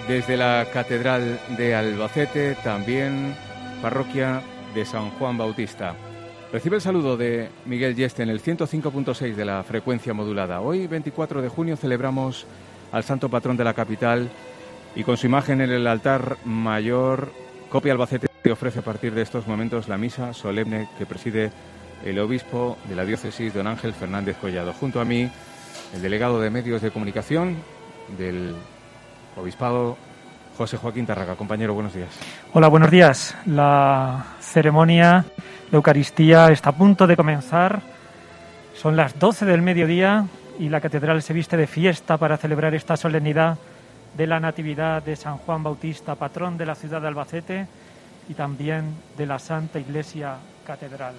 Desde la Catedral de Albacete, también parroquia de San Juan Bautista. Recibe el saludo de Miguel Yeste en el 105.6 de la frecuencia modulada. Hoy, 24 de junio, celebramos al santo patrón de la capital y con su imagen en el altar mayor, Cope Albacete te ofrece a partir de estos momentos la misa solemne que preside el obispo de la diócesis, don Ángel Fernández Collado. Junto a mí, el delegado de Medios de Comunicación del Obispado, José Joaquín Tárraga. Compañero, buenos días. Hola, buenos días. La ceremonia, la Eucaristía, está a punto de comenzar. Son las 12 del mediodía y la catedral se viste de fiesta para celebrar esta solemnidad de la Natividad de San Juan Bautista, patrón de la ciudad de Albacete y también de la Santa Iglesia Catedral.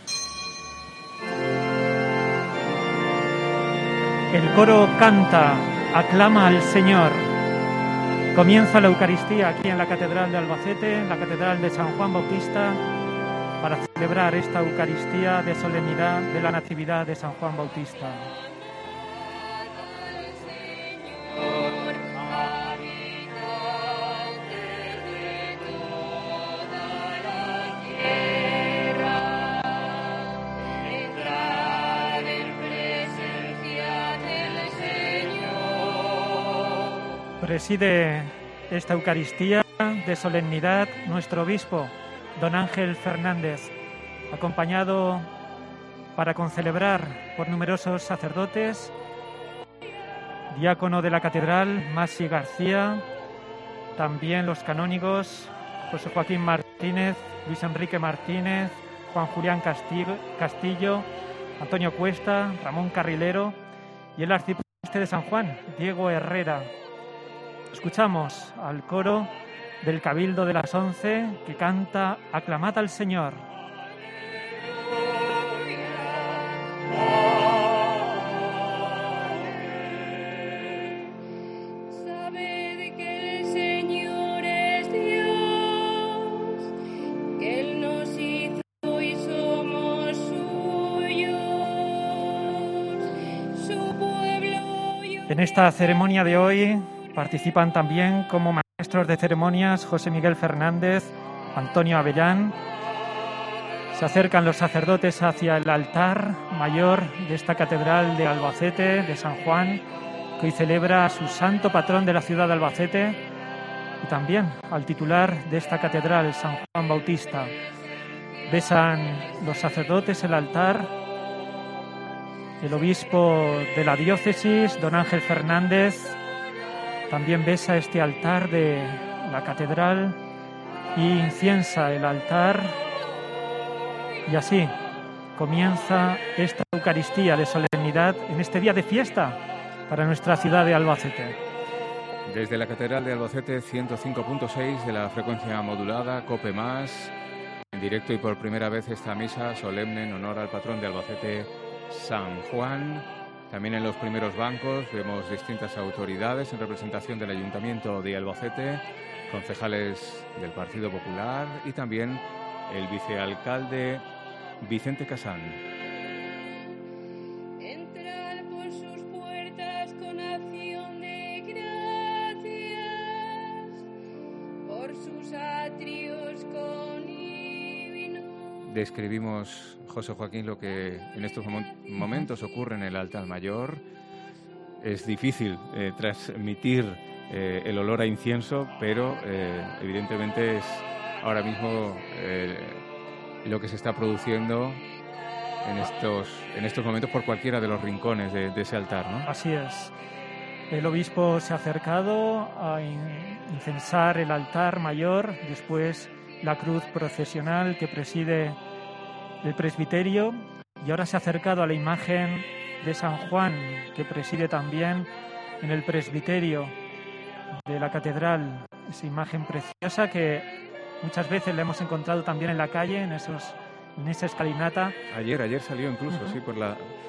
El coro canta, aclama al Señor. Comienza la Eucaristía aquí en la Catedral de Albacete, en la Catedral de San Juan Bautista, para celebrar esta Eucaristía de solemnidad de la Natividad de San Juan Bautista. Preside esta Eucaristía de solemnidad nuestro obispo, don Ángel Fernández, acompañado para concelebrar por numerosos sacerdotes, diácono de la catedral, Masi García, también los canónigos, José Joaquín Martínez, Luis Enrique Martínez, Juan Julián Castillo, Antonio Cuesta, Ramón Carrilero y el arcipreste de San Juan, Diego Herrera. Escuchamos al coro del Cabildo de las 11 que canta Aclamad al Señor. Sabed que el Señor es Dios, que Él nos hizo y somos suyos, su pueblo. En esta ceremonia de hoy participan también como maestros de ceremonias José Miguel Fernández, Antonio Avellán. Se acercan los sacerdotes hacia el altar mayor de esta catedral de Albacete, de San Juan, que hoy celebra a su santo patrón de la ciudad de Albacete, y también al titular de esta catedral, San Juan Bautista. Besan los sacerdotes el altar. El obispo de la diócesis, don Ángel Fernández, también besa este altar de la catedral y inciensa el altar. Y así comienza esta Eucaristía de solemnidad en este día de fiesta para nuestra ciudad de Albacete. Desde la Catedral de Albacete, 105.6 de la frecuencia modulada, Cope Más, en directo y por primera vez esta misa solemne en honor al patrón de Albacete, San Juan. También en los primeros bancos vemos distintas autoridades en representación del Ayuntamiento de Albacete, concejales del Partido Popular y también el vicealcalde Vicente Casán. Entrar por sus puertas con acción de gracias, por sus atrios con himno. Describimos, José Joaquín, lo que en estos momentos ocurre en el altar mayor. Es difícil transmitir el olor a incienso, pero evidentemente es ahora mismo lo que se está produciendo en estos momentos por cualquiera de los rincones de ese altar, ¿no? Así es. El obispo se ha acercado a incensar el altar mayor, después la cruz procesional que preside el presbiterio, y ahora se ha acercado a la imagen de San Juan que preside también en el presbiterio de la catedral, esa imagen preciosa que muchas veces la hemos encontrado también en la calle, en esa escalinata. Ayer salió incluso, sí, por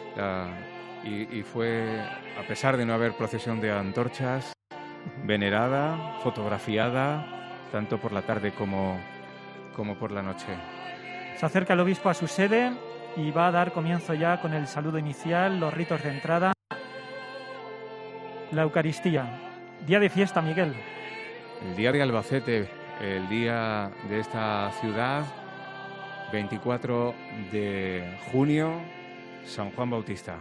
y fue, a pesar de no haber procesión de antorchas, venerada, fotografiada, tanto por la tarde como por la noche. Se acerca el obispo a su sede y va a dar comienzo ya con el saludo inicial, los ritos de entrada, la Eucaristía. Día de fiesta, Miguel. El día de Albacete, el día de esta ciudad, 24 de junio, San Juan Bautista.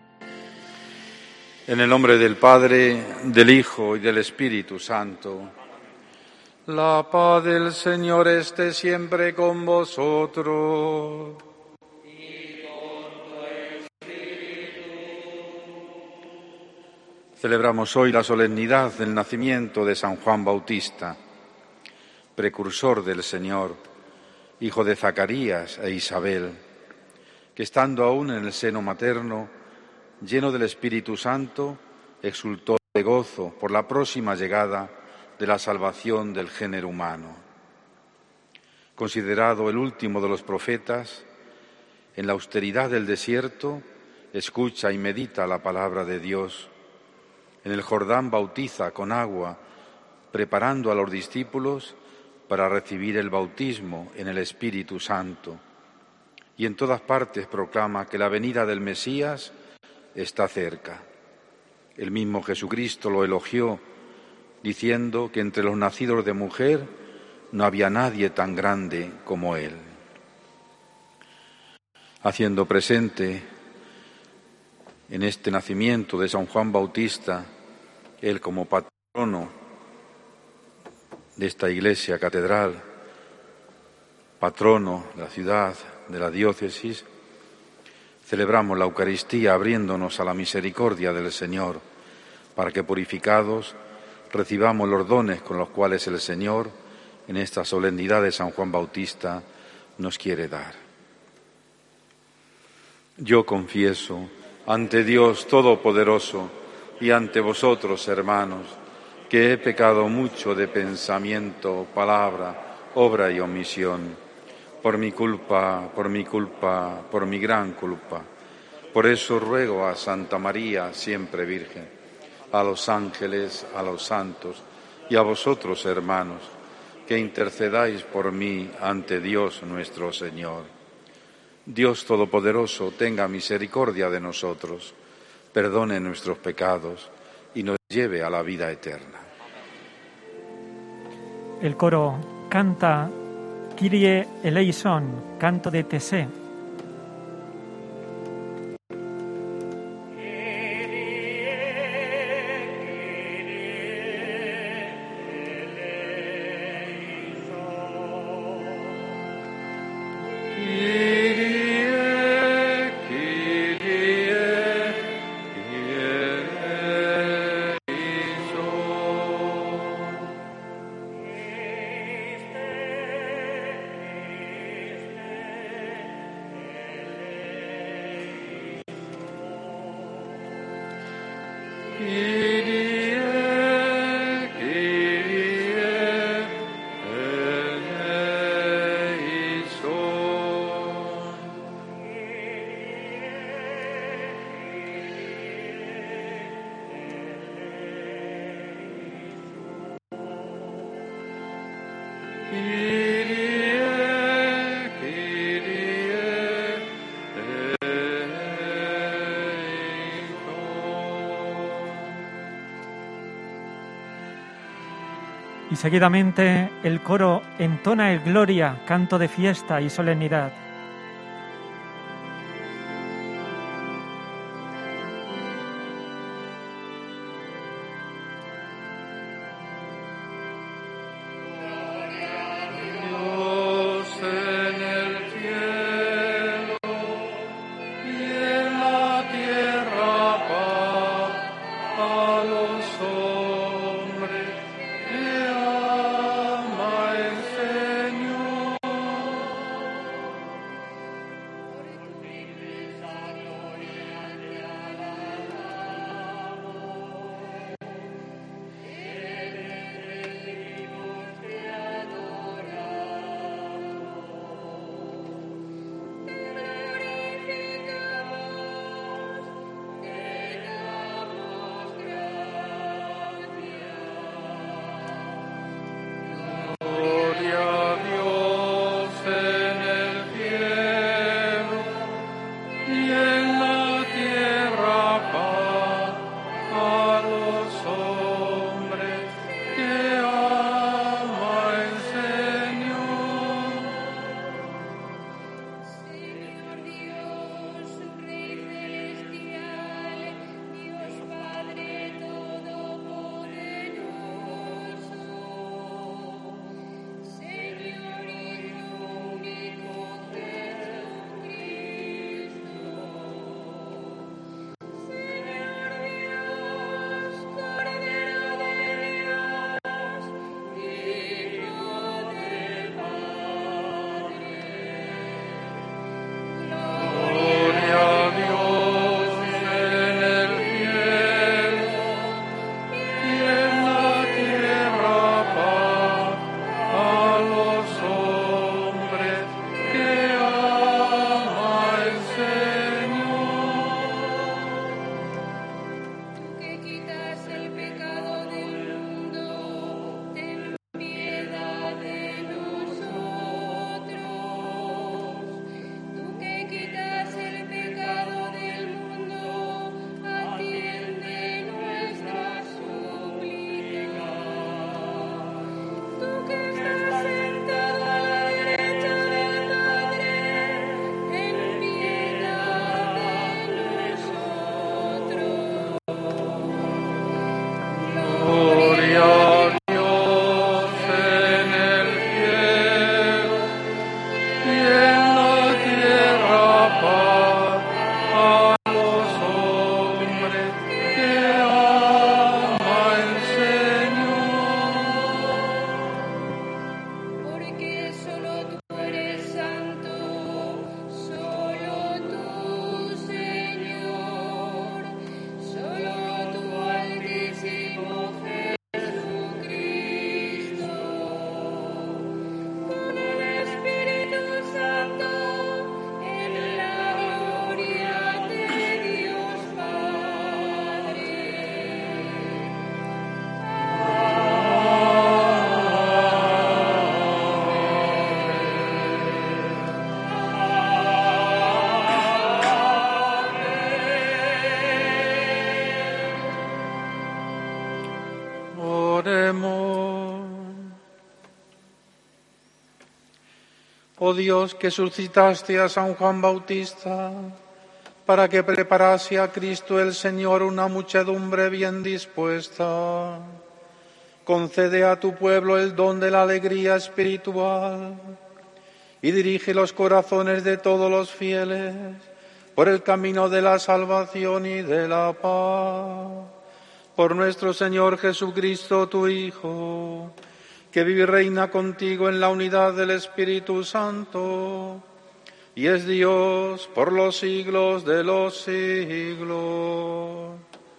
En el nombre del Padre, del Hijo y del Espíritu Santo. La paz del Señor esté siempre con vosotros. Y con tu espíritu. Celebramos hoy la solemnidad del nacimiento de San Juan Bautista, precursor del Señor, hijo de Zacarías e Isabel, que estando aún en el seno materno, lleno del Espíritu Santo, exultó de gozo por la próxima llegada de la salvación del género humano. Considerado el último de los profetas, en la austeridad del desierto, escucha y medita la palabra de Dios. En el Jordán bautiza con agua, preparando a los discípulos para recibir el bautismo en el Espíritu Santo. Y en todas partes proclama que la venida del Mesías está cerca. El mismo Jesucristo lo elogió, diciendo que entre los nacidos de mujer no había nadie tan grande como él. Haciendo presente en este nacimiento de San Juan Bautista, él como patrono de esta iglesia catedral, patrono de la ciudad, de la diócesis, celebramos la Eucaristía abriéndonos a la misericordia del Señor, para que purificados recibamos los dones con los cuales el Señor, en esta solemnidad de San Juan Bautista, nos quiere dar. Yo confieso ante Dios Todopoderoso y ante vosotros, hermanos, que he pecado mucho de pensamiento, palabra, obra y omisión, por mi culpa, por mi gran culpa. Por eso ruego a Santa María, siempre Virgen, a los ángeles, a los santos y a vosotros, hermanos, que intercedáis por mí ante Dios nuestro Señor. Dios Todopoderoso tenga misericordia de nosotros, perdone nuestros pecados y nos lleve a la vida eterna. El coro canta Kyrie eleison, canto de Tesé. Y seguidamente el coro entona el Gloria, canto de fiesta y solemnidad. Oremos. Oh Dios, que suscitaste a San Juan Bautista para que preparase a Cristo el Señor una muchedumbre bien dispuesta, concede a tu pueblo el don de la alegría espiritual y dirige los corazones de todos los fieles por el camino de la salvación y de la paz. Por nuestro Señor Jesucristo, tu Hijo, que vive y reina contigo en la unidad del Espíritu Santo, y es Dios por los siglos de los siglos.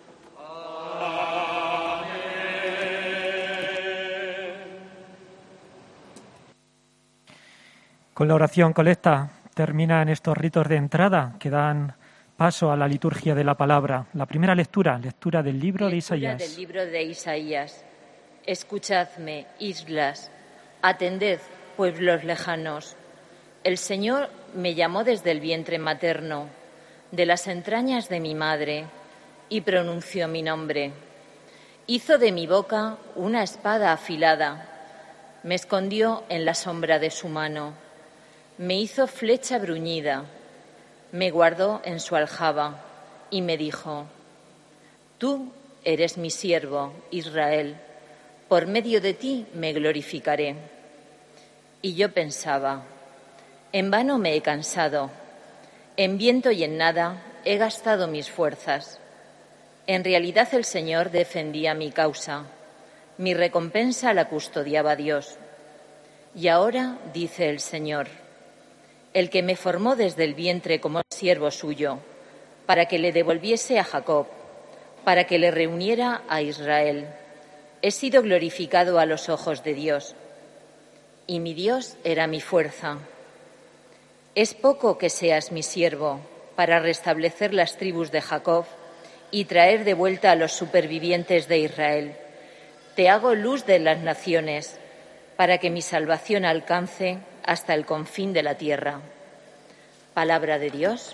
Con la oración colecta terminan estos ritos de entrada que dan paso a la liturgia de la palabra. La primera lectura del libro de Isaías. Del libro de Isaías. Escuchadme, islas, atended, pueblos lejanos. El Señor me llamó desde el vientre materno, de las entrañas de mi madre, y pronunció mi nombre. Hizo de mi boca una espada afilada, me escondió en la sombra de su mano, me hizo flecha bruñida, me guardó en su aljaba y me dijo: Tú eres mi siervo, Israel, por medio de ti me glorificaré. Y yo pensaba: en vano me he cansado, en viento y en nada he gastado mis fuerzas. En realidad el Señor defendía mi causa, mi recompensa la custodiaba Dios. Y ahora dice el Señor: el que me formó desde el vientre como siervo suyo, para que le devolviese a Jacob, para que le reuniera a Israel. He sido glorificado a los ojos de Dios, y mi Dios era mi fuerza. Es poco que seas mi siervo para restablecer las tribus de Jacob y traer de vuelta a los supervivientes de Israel. Te hago luz de las naciones, para que mi salvación alcance hasta el confín de la tierra. Palabra de Dios.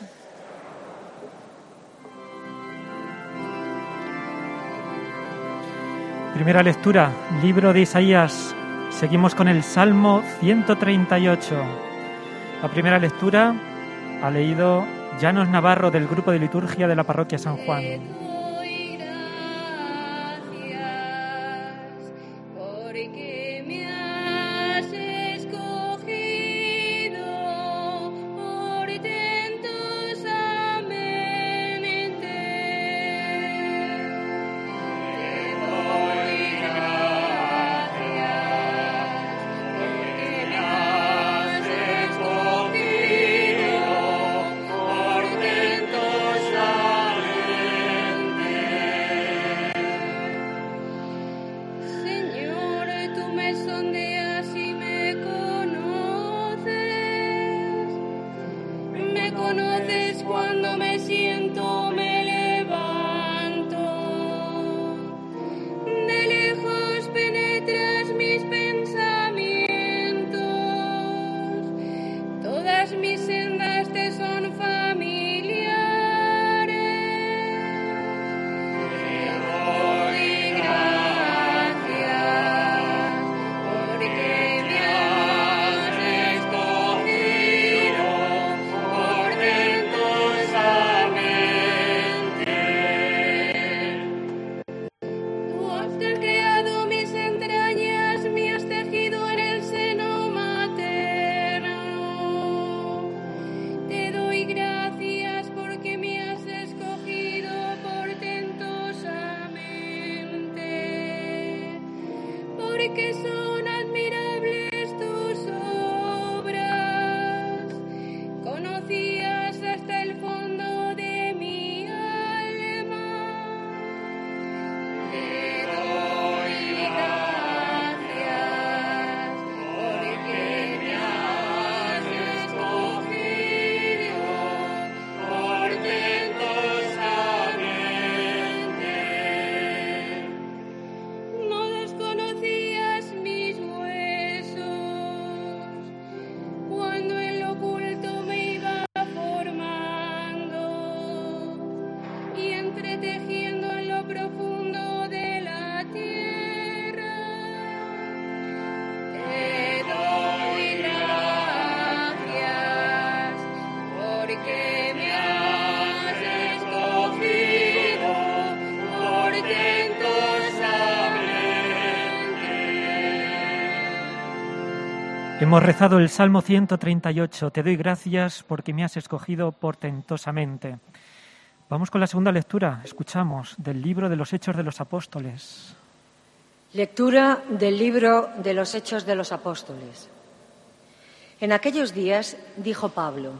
Primera lectura, libro de Isaías. Seguimos con el Salmo 138. La primera lectura ha leído Llanos Navarro, del grupo de liturgia de la parroquia San Juan. No desconocías mi Hemos rezado el Salmo 138. Te doy gracias porque me has escogido portentosamente. Vamos con la segunda lectura. Escuchamos del libro de los Hechos de los Apóstoles. Lectura del libro de los Hechos de los Apóstoles. En aquellos días dijo Pablo: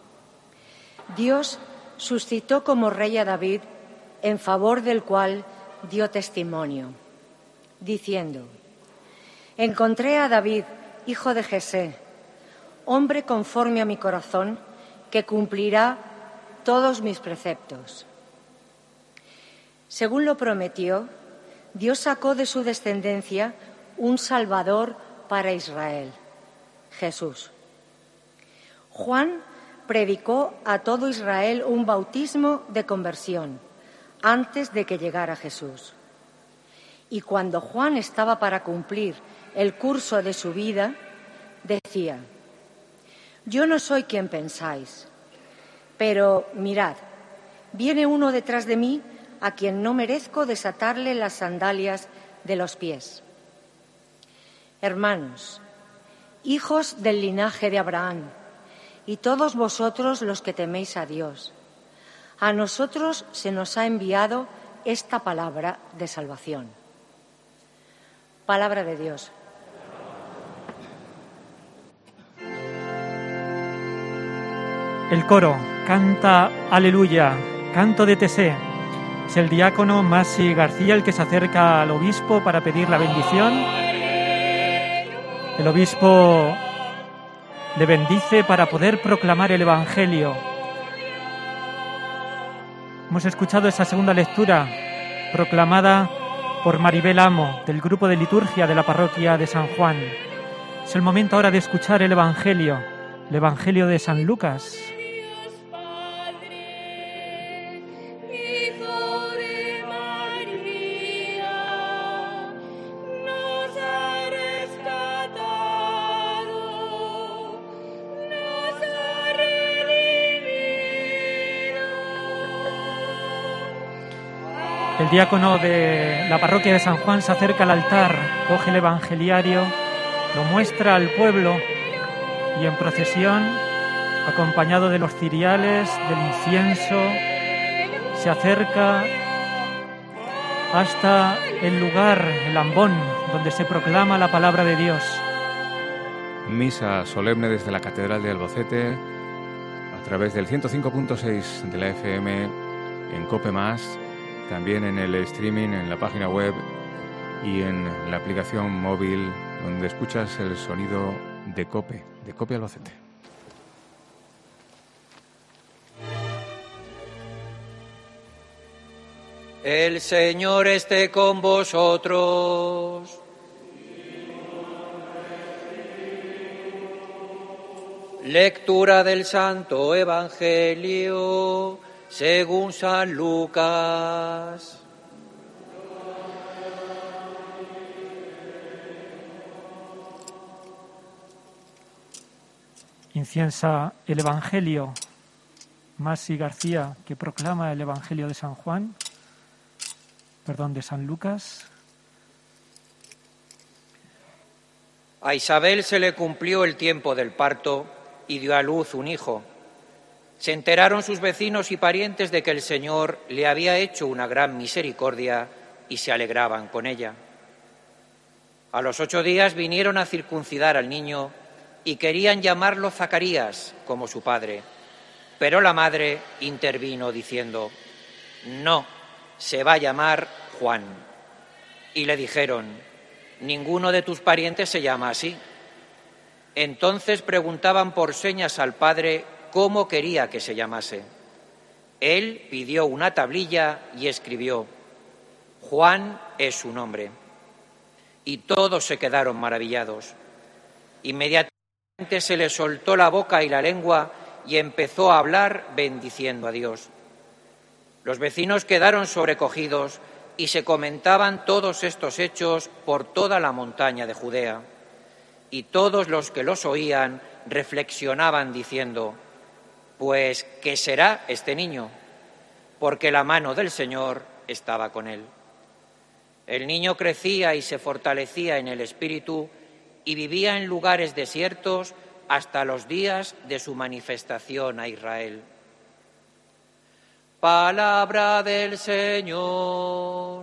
Dios suscitó como rey a David, en favor del cual dio testimonio, diciendo: Encontré a David, hijo de Jesé, hombre conforme a mi corazón, que cumplirá todos mis preceptos. Según lo prometió, Dios sacó de su descendencia un Salvador para Israel, Jesús. Juan predicó a todo Israel un bautismo de conversión antes de que llegara Jesús. Y cuando Juan estaba para cumplir el curso de su vida, decía: Yo no soy quien pensáis, pero mirad, viene uno detrás de mí a quien no merezco desatarle las sandalias de los pies. Hermanos, hijos del linaje de Abraham, y todos vosotros los que teméis a Dios, a nosotros se nos ha enviado esta palabra de salvación. Palabra de Dios. El coro canta Aleluya, canto de Tesé. Es el diácono Masi García el que se acerca al obispo para pedir la bendición. El obispo le bendice para poder proclamar el Evangelio. Hemos escuchado esa segunda lectura proclamada por Maribel Amo, del grupo de liturgia de la parroquia de San Juan. Es el momento ahora de escuchar el Evangelio de San Lucas. El diácono de la parroquia de San Juan se acerca al altar, coge el evangeliario, lo muestra al pueblo y en procesión, acompañado de los ciriales, del incienso, se acerca hasta el lugar, el ambón, donde se proclama la palabra de Dios. Misa solemne desde la Catedral de Albacete, a través del 105.6 de la FM, en COPE+, también en el streaming, en la página web y en la aplicación móvil, donde escuchas el sonido de COPE Albacete. El Señor esté con vosotros. Lectura del Santo Evangelio según San Lucas. Inciensa el Evangelio Masi García, que proclama el Evangelio de San Lucas. A Isabel se le cumplió el tiempo del parto y dio a luz un hijo. Se enteraron sus vecinos y parientes de que el Señor le había hecho una gran misericordia y se alegraban con ella. A los 8 días vinieron a circuncidar al niño y querían llamarlo Zacarías, como su padre. Pero la madre intervino diciendo: no, se va a llamar Juan. Y le dijeron: ninguno de tus parientes se llama así. Entonces preguntaban por señas al padre cómo quería que se llamase. Él pidió una tablilla y escribió: Juan es su nombre. Y todos se quedaron maravillados. Inmediatamente se le soltó la boca y la lengua y empezó a hablar bendiciendo a Dios. Los vecinos quedaron sobrecogidos y se comentaban todos estos hechos por toda la montaña de Judea. Y todos los que los oían reflexionaban diciendo: pues, ¿qué será este niño? Porque la mano del Señor estaba con él. El niño crecía y se fortalecía en el espíritu, y vivía en lugares desiertos hasta los días de su manifestación a Israel. Palabra del Señor.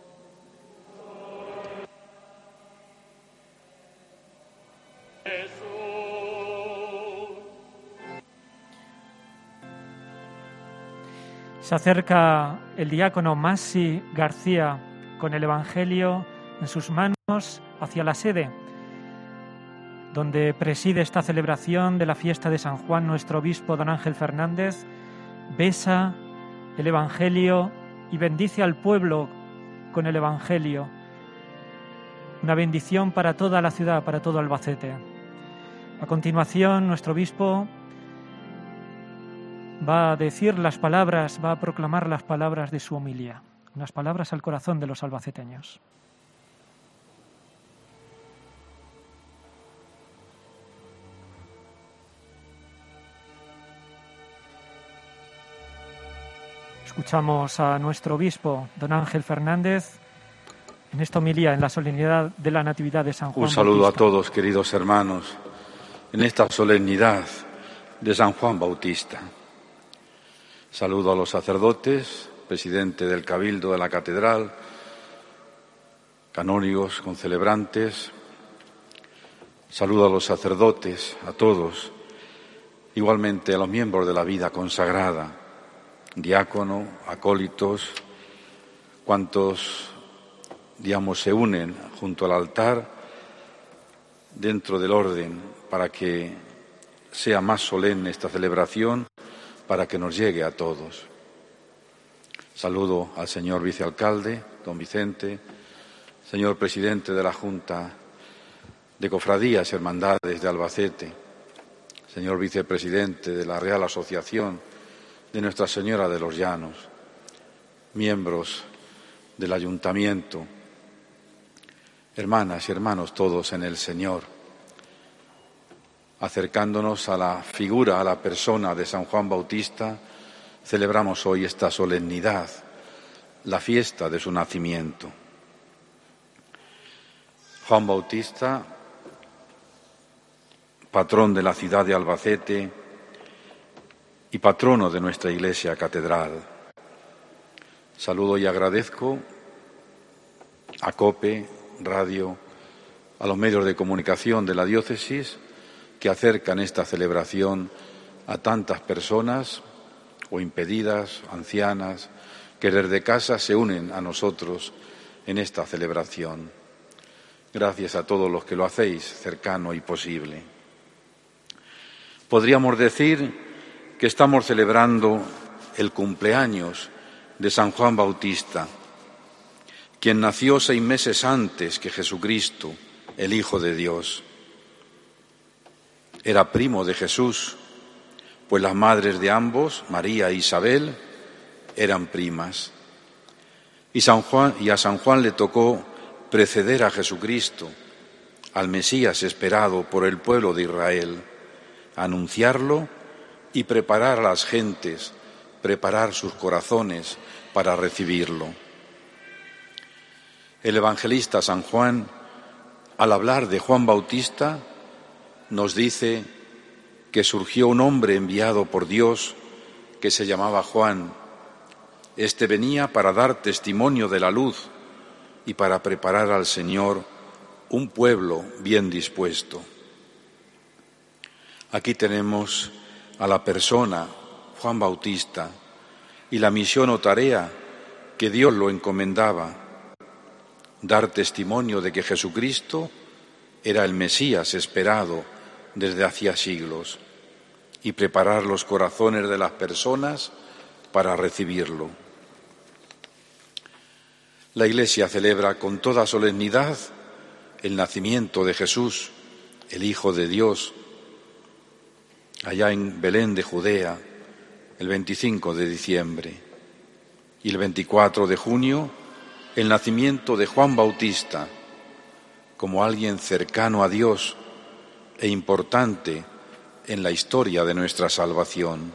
Se acerca el diácono Masi García con el Evangelio en sus manos hacia la sede, donde preside esta celebración de la fiesta de San Juan nuestro obispo don Ángel Fernández. Besa el Evangelio y bendice al pueblo con el Evangelio. Una bendición para toda la ciudad, para todo Albacete. A continuación, nuestro obispo va a decir las palabras, va a proclamar las palabras de su homilía, unas palabras al corazón de los albaceteños. Escuchamos a nuestro obispo, don Ángel Fernández, en esta homilía, en la solemnidad de la Natividad de San Juan Bautista. Un saludo a todos, queridos hermanos, en esta solemnidad de San Juan Bautista. Saludo a los sacerdotes, presidente del Cabildo de la Catedral, canónigos, concelebrantes. Saludo a los sacerdotes, a todos, igualmente a los miembros de la vida consagrada, diácono, acólitos, cuantos, se unen junto al altar dentro del orden para que sea más solemne esta celebración, para que nos llegue a todos. Saludo al señor vicealcalde, don Vicente, señor presidente de la Junta de Cofradías y Hermandades de Albacete, señor vicepresidente de la Real Asociación de Nuestra Señora de los Llanos, miembros del Ayuntamiento, hermanas y hermanos todos en el Señor. Acercándonos a la figura, a la persona de San Juan Bautista, celebramos hoy esta solemnidad, la fiesta de su nacimiento. Juan Bautista, patrón de la ciudad de Albacete y patrono de nuestra Iglesia Catedral. Saludo y agradezco a COPE, Radio, a los medios de comunicación de la diócesis que acercan esta celebración a tantas personas o impedidas, ancianas, que desde casa se unen a nosotros en esta celebración. Gracias a todos los que lo hacéis cercano y posible. Podríamos decir que estamos celebrando el cumpleaños de San Juan Bautista, quien nació 6 meses antes que Jesucristo, el Hijo de Dios. Era primo de Jesús, pues las madres de ambos, María e Isabel, eran primas. Y a San Juan le tocó preceder a Jesucristo, al Mesías esperado por el pueblo de Israel, anunciarlo y preparar a las gentes, preparar sus corazones para recibirlo. El evangelista San Juan, al hablar de Juan Bautista, nos dice que surgió un hombre enviado por Dios que se llamaba Juan. Este venía para dar testimonio de la luz y para preparar al Señor un pueblo bien dispuesto. Aquí tenemos a la persona, Juan Bautista, y la misión o tarea que Dios lo encomendaba, dar testimonio de que Jesucristo era el Mesías esperado desde hacía siglos y preparar los corazones de las personas para recibirlo. La Iglesia celebra con toda solemnidad el nacimiento de Jesús, el Hijo de Dios, allá en Belén de Judea, el 25 de diciembre, y el 24 de junio, el nacimiento de Juan Bautista, como alguien cercano a Dios e importante en la historia de nuestra salvación.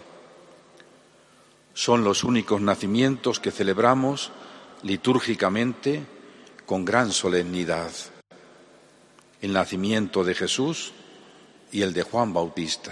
Son los únicos nacimientos que celebramos litúrgicamente con gran solemnidad. el nacimiento de Jesús y el de Juan Bautista.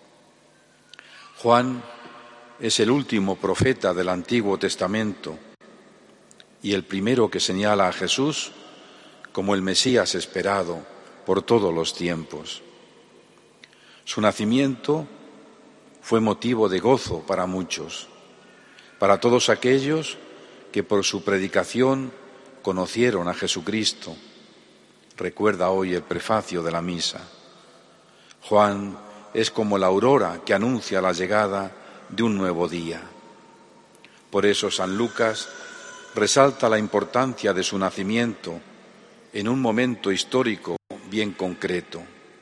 Juan es el último profeta del Antiguo Testamento y el primero que señala a Jesús como el Mesías esperado por todos los tiempos. Su nacimiento fue motivo de gozo para muchos, para todos aquellos que por su predicación conocieron a Jesucristo. Recuerda hoy el prefacio de la misa. Juan es como la aurora que anuncia la llegada de un nuevo día. Por eso San Lucas resalta la importancia de su nacimiento en un momento histórico bien concreto.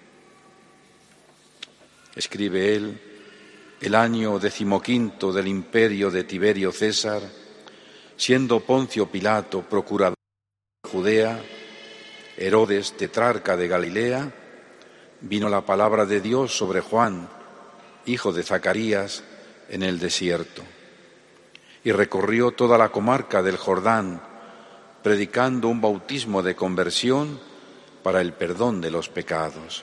Escribe él: el año 15 del imperio de Tiberio César, siendo Poncio Pilato procurador de Judea, Herodes tetrarca de Galilea, vino la palabra de Dios sobre Juan, hijo de Zacarías, en el desierto, y recorrió toda la comarca del Jordán, predicando un bautismo de conversión para el perdón de los pecados.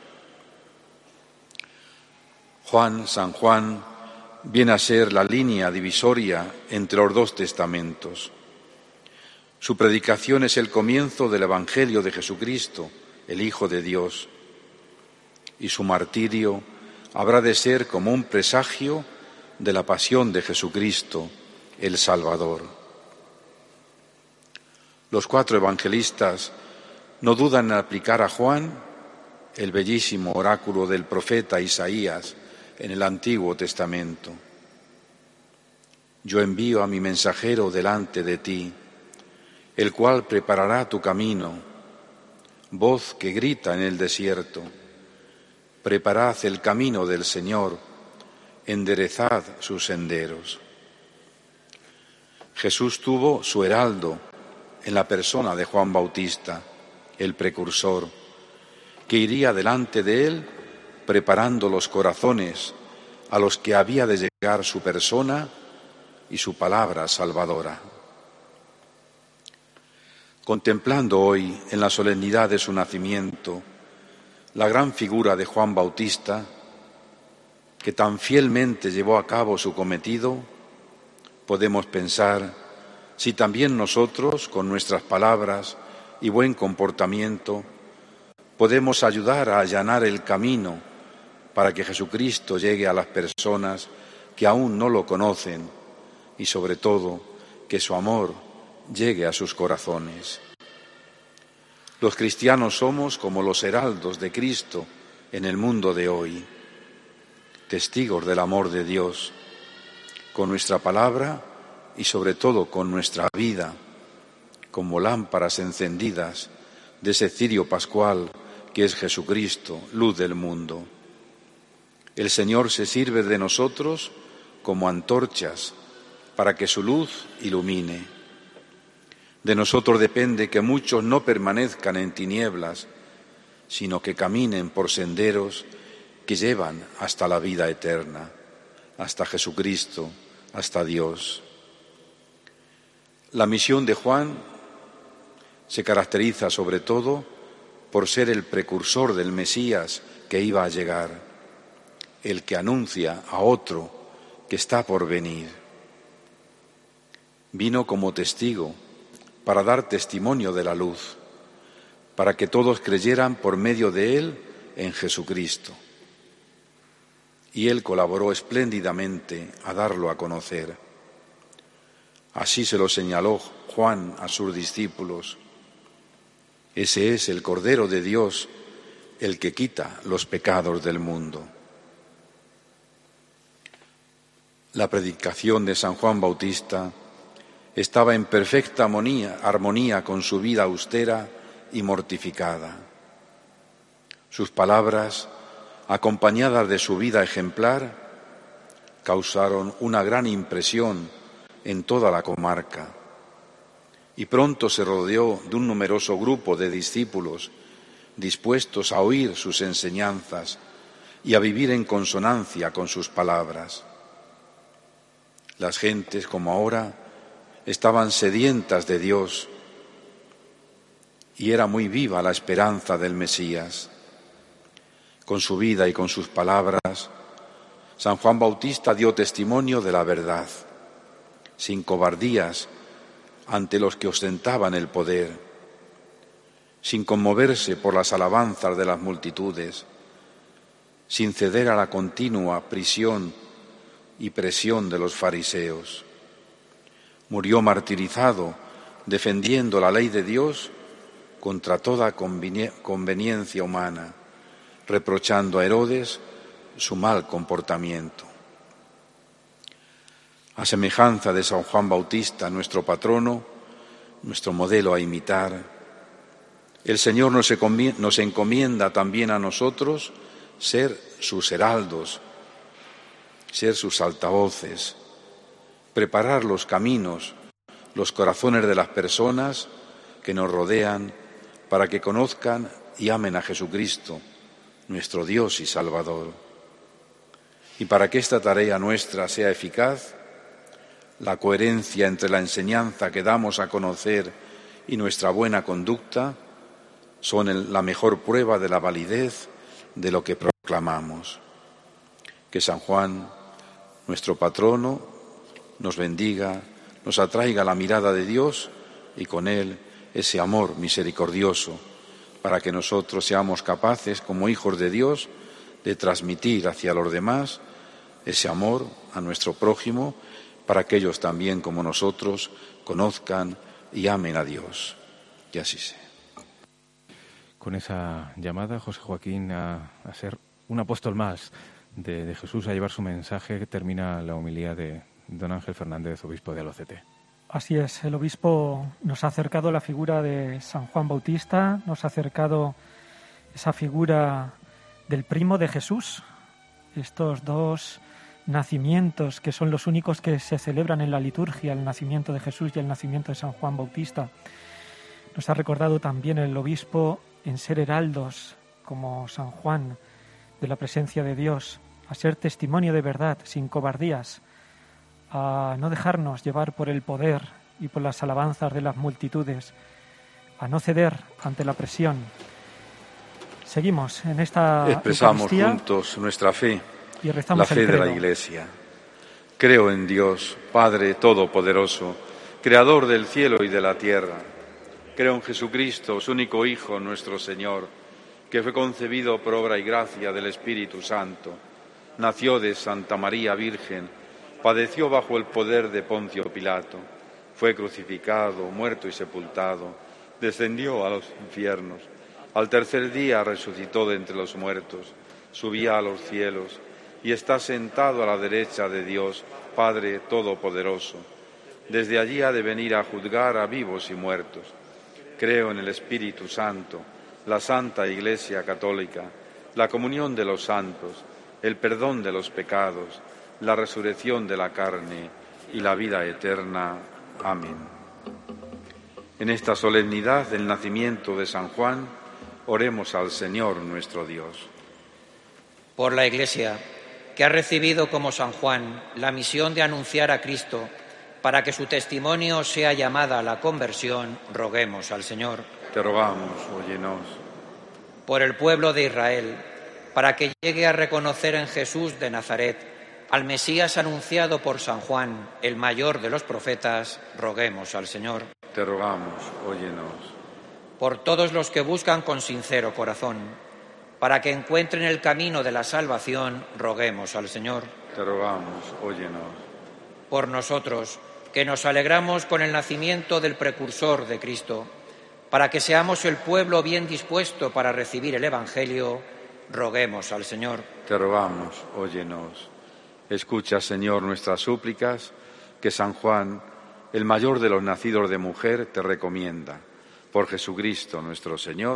San Juan, viene a ser la línea divisoria entre los dos testamentos. Su predicación es el comienzo del Evangelio de Jesucristo, el Hijo de Dios, y su martirio habrá de ser como un presagio de la pasión de Jesucristo, el Salvador. Los 4 evangelistas no dudan en aplicar a Juan el bellísimo oráculo del profeta Isaías en el Antiguo Testamento. Yo envío a mi mensajero delante de ti, el cual preparará tu camino, voz que grita en el desierto: preparad el camino del Señor, enderezad sus senderos. Jesús tuvo su heraldo en la persona de Juan Bautista, el precursor, que iría delante de él preparando los corazones a los que había de llegar su persona y su palabra salvadora. Contemplando hoy en la solemnidad de su nacimiento la gran figura de Juan Bautista, que tan fielmente llevó a cabo su cometido, podemos pensar si también nosotros, con nuestras palabras y buen comportamiento, podemos ayudar a allanar el camino para que Jesucristo llegue a las personas que aún no lo conocen y, sobre todo, que su amor llegue a sus corazones. Los cristianos somos como los heraldos de Cristo en el mundo de hoy, testigos del amor de Dios, con nuestra palabra y sobre todo con nuestra vida, como lámparas encendidas de ese cirio pascual que es Jesucristo, luz del mundo. El Señor se sirve de nosotros como antorchas para que su luz ilumine. De nosotros depende que muchos no permanezcan en tinieblas, sino que caminen por senderos que llevan hasta la vida eterna, hasta Jesucristo, hasta Dios. La misión de Juan se caracteriza sobre todo por ser el precursor del Mesías que iba a llegar, el que anuncia a otro que está por venir. Vino como testigo para dar testimonio de la luz, para que todos creyeran por medio de él en Jesucristo. Y él colaboró espléndidamente a darlo a conocer. Así se lo señaló Juan a sus discípulos: ese es el Cordero de Dios, el que quita los pecados del mundo. La predicación de San Juan Bautista estaba en perfecta armonía con su vida austera y mortificada. Sus palabras, acompañadas de su vida ejemplar, causaron una gran impresión en toda la comarca, y pronto se rodeó de un numeroso grupo de discípulos dispuestos a oír sus enseñanzas y a vivir en consonancia con sus palabras. Las gentes, como ahora, estaban sedientas de Dios, y era muy viva la esperanza del Mesías. Con su vida y con sus palabras, San Juan Bautista dio testimonio de la verdad, sin cobardías ante los que ostentaban el poder, sin conmoverse por las alabanzas de las multitudes, sin ceder a la continua prisión y presión de los fariseos. Murió martirizado, defendiendo la ley de Dios contra toda conveniencia humana, reprochando a Herodes su mal comportamiento. A semejanza de San Juan Bautista, nuestro patrono, nuestro modelo a imitar, el Señor nos encomienda también a nosotros ser sus heraldos, ser sus altavoces, preparar los caminos, los corazones de las personas que nos rodean para que conozcan y amen a Jesucristo, nuestro Dios y Salvador. Y para que esta tarea nuestra sea eficaz, la coherencia entre la enseñanza que damos a conocer y nuestra buena conducta son la mejor prueba de la validez de lo que proclamamos. Que San Juan, nuestro patrono, nos bendiga, nos atraiga la mirada de Dios y con él ese amor misericordioso, para que nosotros seamos capaces, como hijos de Dios, de transmitir hacia los demás ese amor a nuestro prójimo, para que ellos también, como nosotros, conozcan y amen a Dios. Que así sea. Con esa llamada, José Joaquín, a ser un apóstol más de Jesús, a llevar su mensaje, que termina la homilía de don Ángel Fernández, obispo de Albacete. Así es, el obispo nos ha acercado la figura de San Juan Bautista, nos ha acercado esa figura del primo de Jesús, estos dos nacimientos que son los únicos que se celebran en la liturgia, el nacimiento de Jesús y el nacimiento de San Juan Bautista. Nos ha recordado también el obispo en ser heraldos, como San Juan, de la presencia de Dios, a ser testimonio de verdad, sin cobardías, a no dejarnos llevar por el poder y por las alabanzas de las multitudes, a no ceder ante la presión. Seguimos en esta Expresamos Eucaristía juntos nuestra fe, y rezamos la fe el de credo. la Iglesia. Creo en Dios, Padre Todopoderoso, Creador del cielo y de la tierra. Creo en Jesucristo, su único Hijo, nuestro Señor, que fue concebido por obra y gracia del Espíritu Santo. Nació de Santa María Virgen, padeció bajo el poder de Poncio Pilato, fue crucificado, muerto y sepultado, descendió a los infiernos. Al tercer día resucitó de entre los muertos, subía a los cielos y está sentado a la derecha de Dios, Padre Todopoderoso. Desde allí ha de venir a juzgar a vivos y muertos. Creo en el Espíritu Santo, la Santa Iglesia Católica, la comunión de los santos, el perdón de los pecados, la resurrección de la carne y la vida eterna. Amén. En esta solemnidad del nacimiento de San Juan, oremos al Señor nuestro Dios. Por la Iglesia, que ha recibido como San Juan la misión de anunciar a Cristo, para que su testimonio sea llamada a la conversión, roguemos al Señor. Te rogamos, óyenos. Por el pueblo de Israel, para que llegue a reconocer en Jesús de Nazaret al Mesías anunciado por San Juan, el mayor de los profetas, roguemos al Señor. Te rogamos, óyenos. Por todos los que buscan con sincero corazón, para que encuentren el camino de la salvación, roguemos al Señor. Te rogamos, óyenos. Por nosotros, que nos alegramos con el nacimiento del precursor de Cristo, para que seamos el pueblo bien dispuesto para recibir el Evangelio, roguemos al Señor. Te rogamos, óyenos. Escucha, Señor, nuestras súplicas, que San Juan, el mayor de los nacidos de mujer, te recomienda. Por Jesucristo nuestro Señor.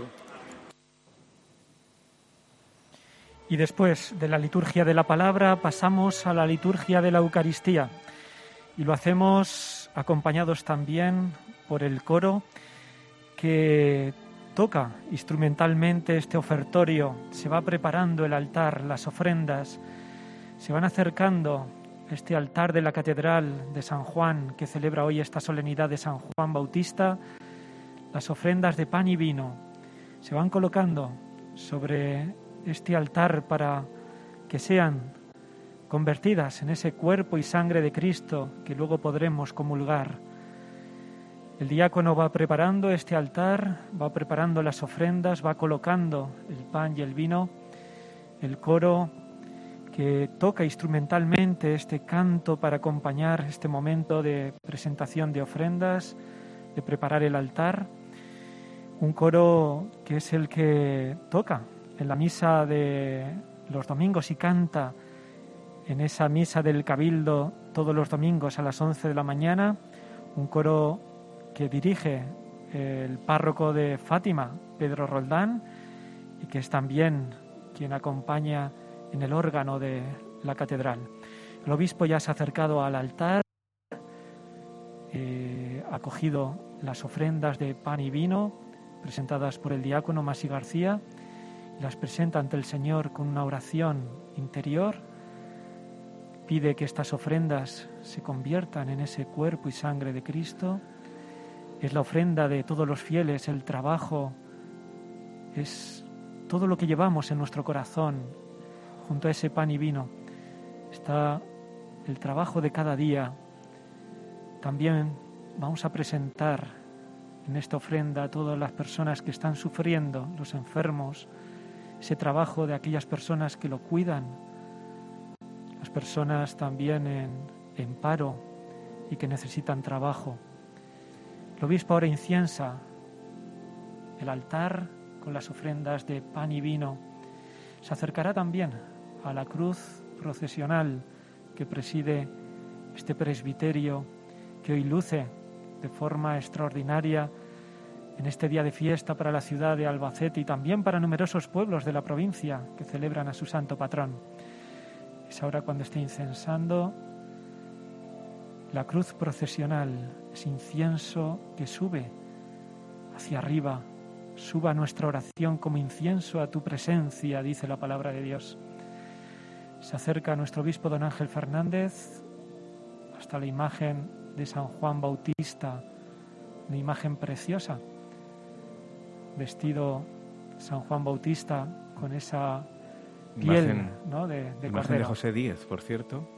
Y después de la liturgia de la palabra pasamos a la liturgia de la Eucaristía. Y lo hacemos acompañados también por el coro que toca instrumentalmente este ofertorio. Se va preparando el altar, las ofrendas, se van acercando este altar de la Catedral de San Juan, que celebra hoy esta solemnidad de San Juan Bautista. las ofrendas de pan y vino se van colocando sobre este altar para que sean convertidas en ese cuerpo y sangre de Cristo que luego podremos comulgar. El diácono va preparando este altar, va preparando las ofrendas, va colocando el pan y el vino. El coro que toca instrumentalmente este canto para acompañar este momento de presentación de ofrendas, de preparar el altar. Un coro que es el que toca en la misa de los domingos y canta en esa misa del Cabildo todos los domingos a las 11 de la mañana, un coro que dirige el párroco de Fátima, Pedro Roldán, y que es también quien acompaña en el órgano de la catedral. El obispo ya se ha acercado al altar, ha cogido las ofrendas de pan y vino presentadas por el diácono Masi García, y las presenta ante el Señor con una oración interior. Pide que estas ofrendas se conviertan en ese cuerpo y sangre de Cristo. Es la ofrenda de todos los fieles, el trabajo, es todo lo que llevamos en nuestro corazón. Junto a ese pan y vino está el trabajo de cada día. También vamos a presentar en esta ofrenda a todas las personas que están sufriendo, los enfermos, ese trabajo de aquellas personas que lo cuidan, las personas también en paro y que necesitan trabajo. El obispo ahora inciensa el altar con las ofrendas de pan y vino. Se acercará también a la cruz procesional que preside este presbiterio, que hoy luce de forma extraordinaria en este día de fiesta para la ciudad de Albacete y también para numerosos pueblos de la provincia que celebran a su santo patrón. Es ahora cuando esté incensando la cruz procesional, ese incienso que sube hacia arriba, suba nuestra oración como incienso a tu presencia, dice la palabra de Dios. Se acerca a nuestro obispo don Ángel Fernández hasta la imagen de San Juan Bautista, una imagen preciosa, vestido San Juan Bautista con esa piel, imagen, ¿no? de imagen cordero. de José Díez, por cierto,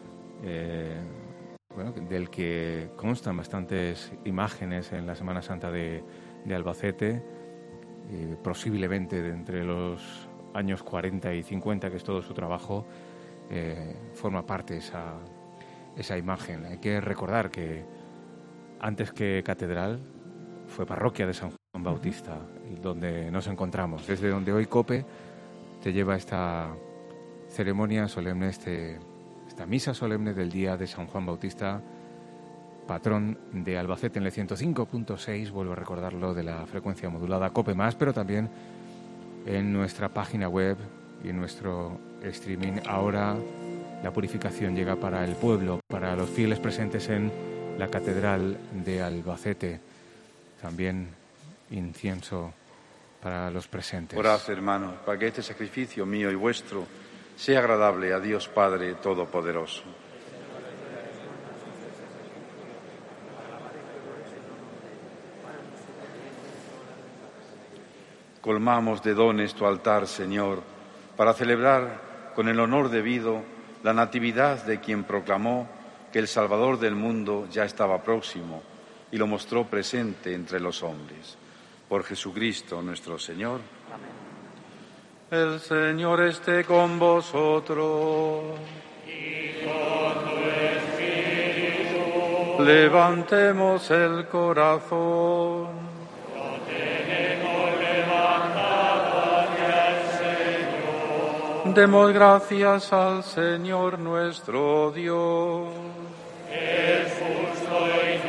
bueno, del que constan bastantes imágenes en la Semana Santa de Albacete, posiblemente de entre los años 40 y 50, que es todo su trabajo, forma parte esa imagen. Hay que recordar que antes que catedral fue parroquia de San Juan Bautista, donde nos encontramos, desde donde hoy COPE te lleva esta ceremonia solemne, esta misa solemne del día de San Juan Bautista, patrón de Albacete, en el 105.6, vuelvo a recordarlo, de la frecuencia modulada COPE+, pero también en nuestra página web y en nuestro streaming. Ahora la purificación llega para el pueblo, para los fieles presentes en la Catedral de Albacete. También incienso para los presentes. Orad, hermanos, para que este sacrificio mío y vuestro sea agradable a Dios Padre Todopoderoso. Colmamos de dones tu altar, Señor, para celebrar con el honor debido la natividad de quien proclamó que el Salvador del mundo ya estaba próximo y lo mostró presente entre los hombres. Por Jesucristo nuestro Señor. Amén. El Señor esté con vosotros. Y con tu espíritu. Levantemos el corazón. Lo tenemos levantado hacia el Señor. Demos gracias al Señor nuestro Dios. Es justo y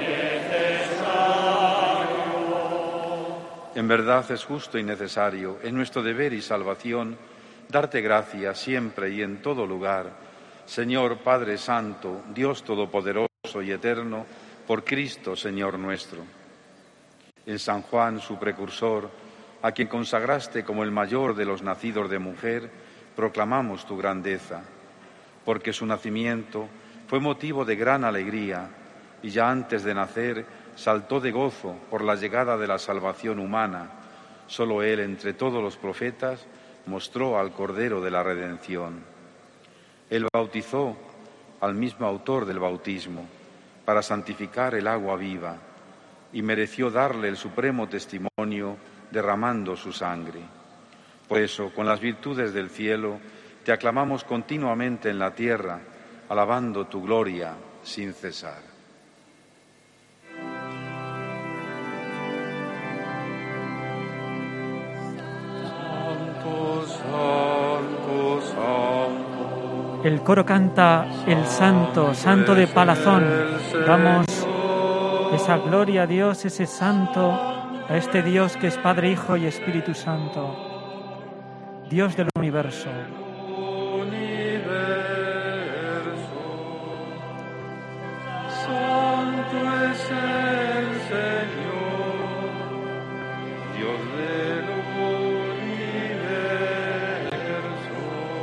En verdad es justo y necesario, es nuestro deber y salvación, darte gracias siempre y en todo lugar, Señor Padre Santo, Dios Todopoderoso y Eterno, por Cristo, Señor nuestro. En San Juan, su precursor, a quien consagraste como el mayor de los nacidos de mujer, proclamamos tu grandeza, porque su nacimiento fue motivo de gran alegría, y ya antes de nacer saltó de gozo por la llegada de la salvación humana. Solo Él, entre todos los profetas, mostró al Cordero de la Redención. Él bautizó al mismo autor del bautismo para santificar el agua viva y mereció darle el supremo testimonio derramando su sangre. Por eso, con las virtudes del cielo, te aclamamos continuamente en la tierra, alabando tu gloria sin cesar. Santo, santo, santo. El coro canta el Santo, Santo de Palazón. Damos esa gloria a Dios, ese Santo, a este Dios que es Padre, Hijo y Espíritu Santo, Dios del universo. Santo es el Señor, Dios del universo.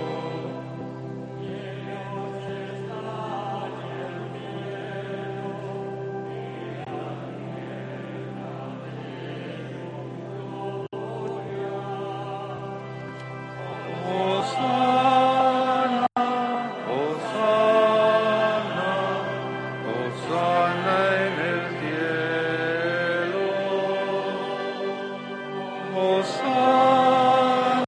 Hosana, Hosana, Hosana en el cielo. Hosana,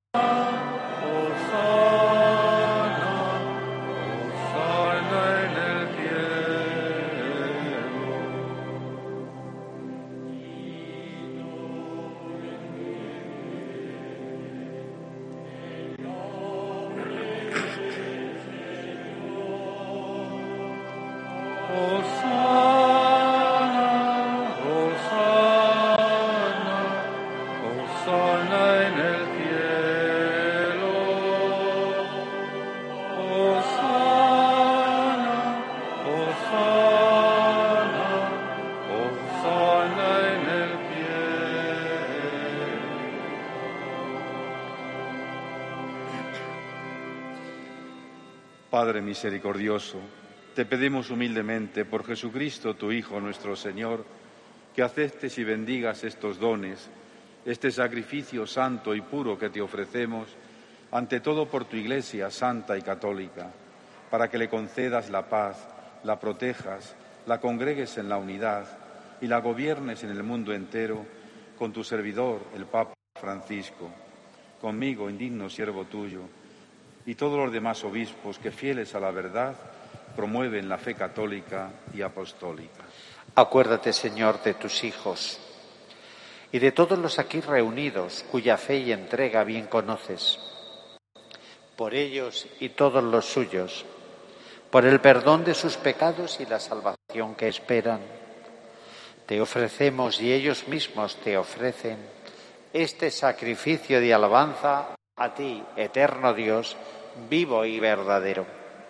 Hosana, Hosana en el cielo. Hosana, Hosana, Hosana en el cielo. Hosana, Hosana, Hosana en el cielo. Padre misericordioso, te pedimos humildemente por Jesucristo, tu Hijo, nuestro Señor, que aceptes y bendigas estos dones, este sacrificio santo y puro que te ofrecemos, ante todo por tu Iglesia santa y católica, para que le concedas la paz, la protejas, la congregues en la unidad y la gobiernes en el mundo entero con tu servidor, el Papa Francisco, conmigo, indigno siervo tuyo, y todos los demás obispos que, fieles a la verdad, promueven la fe católica y apostólica. Acuérdate, Señor, de tus hijos y de todos los aquí reunidos, cuya fe y entrega bien conoces. Por ellos y todos los suyos, por el perdón de sus pecados y la salvación que esperan, te ofrecemos y ellos mismos te ofrecen este sacrificio de alabanza a ti, eterno Dios, vivo y verdadero.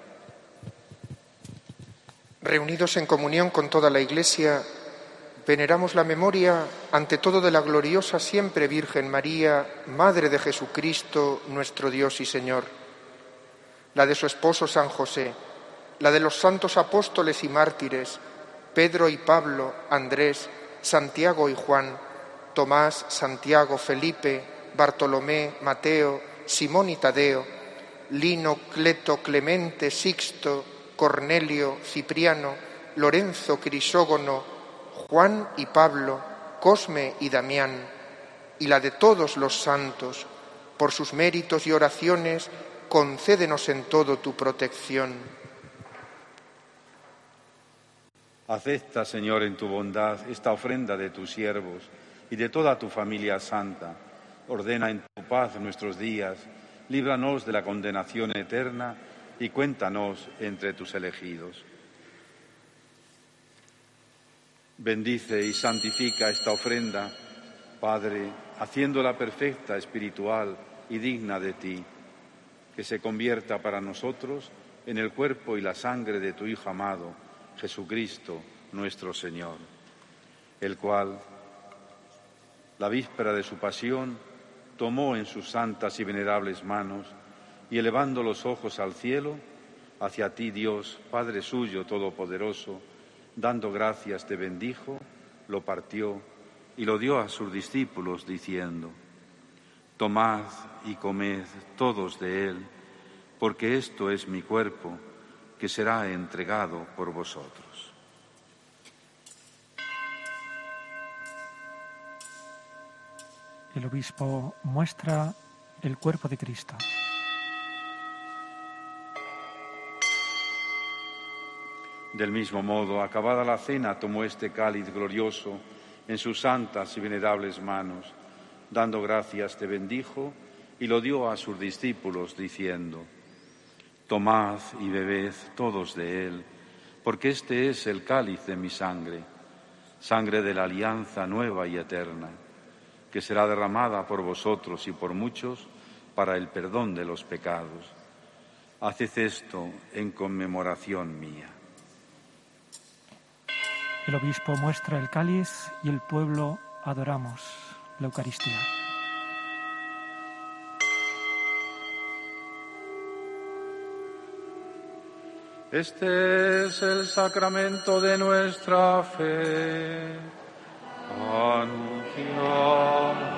Reunidos en comunión con toda la Iglesia, veneramos la memoria, ante todo, de la gloriosa siempre Virgen María, Madre de Jesucristo, nuestro Dios y Señor, la de su esposo San José, la de los santos apóstoles y mártires, Pedro y Pablo, Andrés, Santiago y Juan, Tomás, Santiago, Felipe, Bartolomé, Mateo, Simón y Tadeo, Lino, Cleto, Clemente, Sixto, Cornelio, Cipriano, Lorenzo, Crisógono, Juan y Pablo, Cosme y Damián, y la de todos los santos, por sus méritos y oraciones, concédenos en todo tu protección. Acepta, Señor, en tu bondad esta ofrenda de tus siervos y de toda tu familia santa. Ordena en tu paz nuestros días, líbranos de la condenación eterna y cuéntanos entre tus elegidos. Bendice y santifica esta ofrenda, Padre, haciéndola perfecta, espiritual y digna de ti, que se convierta para nosotros en el cuerpo y la sangre de tu Hijo amado, Jesucristo, nuestro Señor, el cual, la víspera de su pasión, tomó en sus santas y venerables manos y, elevando los ojos al cielo, hacia ti, Dios, Padre suyo todopoderoso, dando gracias, te bendijo, lo partió y lo dio a sus discípulos, diciendo: Tomad y comed todos de él, porque esto es mi cuerpo, que será entregado por vosotros. El obispo muestra el cuerpo de Cristo. Del mismo modo, acabada la cena, tomó este cáliz glorioso en sus santas y venerables manos. Dando gracias, te bendijo y lo dio a sus discípulos, diciendo: Tomad y bebed todos de él, porque este es el cáliz de mi sangre, sangre de la alianza nueva y eterna, que será derramada por vosotros y por muchos para el perdón de los pecados. Haced esto en conmemoración mía. El obispo muestra el cáliz y el pueblo adoramos la Eucaristía. Este es el sacramento de nuestra fe. Anunciamos.